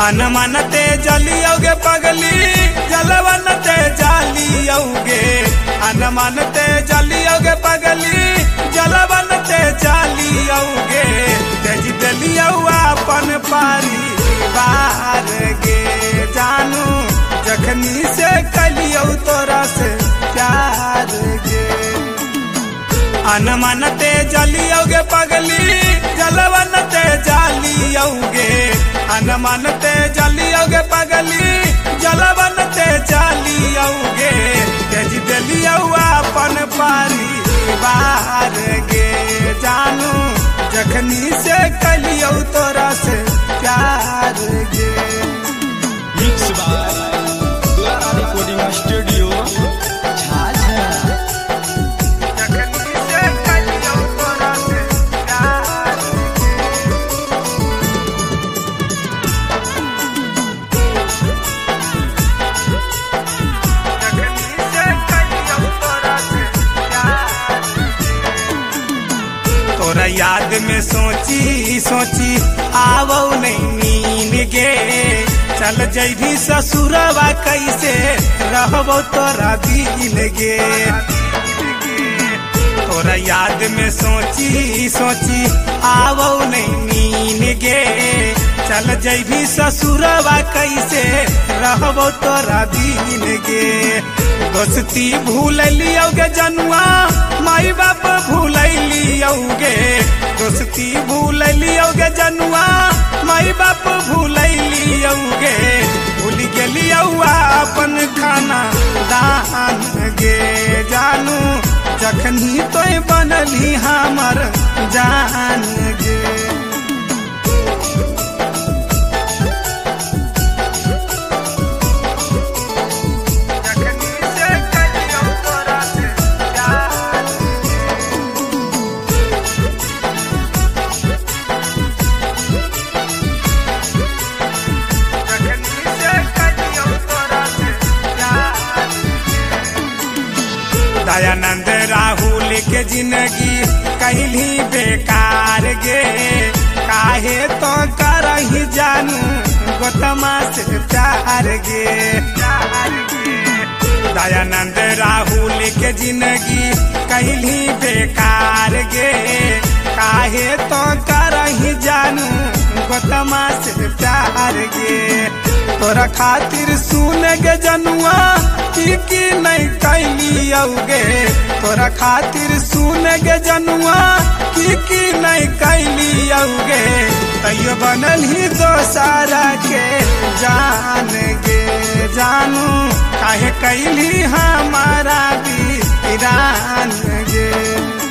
अनमनते जलियोगे पगली जलवनते जालियोगे अनमनते जलियोगे पगली जलवनते जालियोगे तेज दलियौआ अपन पारी बाहर गे जानू जखनी से कलियो तोरा से प्यार गे अनमनते जलियोगे पगली जलवनते जालियोगे अनमनते जलियोगे पगली जलवनते जालियोगे तेज दलियौआ अपन पारी बाहर गे जानू जखनी से कलियो तोरा से प्यार गे। मिक्स बाय द्वारा रिकॉर्डिंग स्टूडियो झाझा। जखनी से कलियो तोरा से प्यार जखनी से कलियो तोरा से प्यार तोरा याद में सोची सोची आवो नहीं नींद गे चल जैभी ससुरवा कैसे रहबो तोरा दिल गे तोरा याद में सोची सोची आवो नहीं नींद गे चल जैभी ससुरवा कैसे रहबो तोरा दिल गे दोस्ती भूल लियोगे जनुआ माई बाप भूल लियोगे दोस्ती भूल लियोगे जनुआ माई बाप भूल लियोगे भूल गेलियौआ अपन खाना दान गे जानू जखनी तो बनली हमर जान गे। दयानंद राहुल के जिंदगी कहली बेकार गे काहे तो करही जानू गोतमा से प्यार गे दयानंद राहुल के जिंदगी कहली बेकार गे काहे तो करही जानू गोतमा से प्यार गे तोरा खातिर सुन गे जनुआ की नहीं कैलियोगे तोरा खातिर सुन गे जनुआ की नहीं कैलियोगे तैयो बनल ही दोसारा के जान गे जानू काहे कैली हमारा वीरान गे।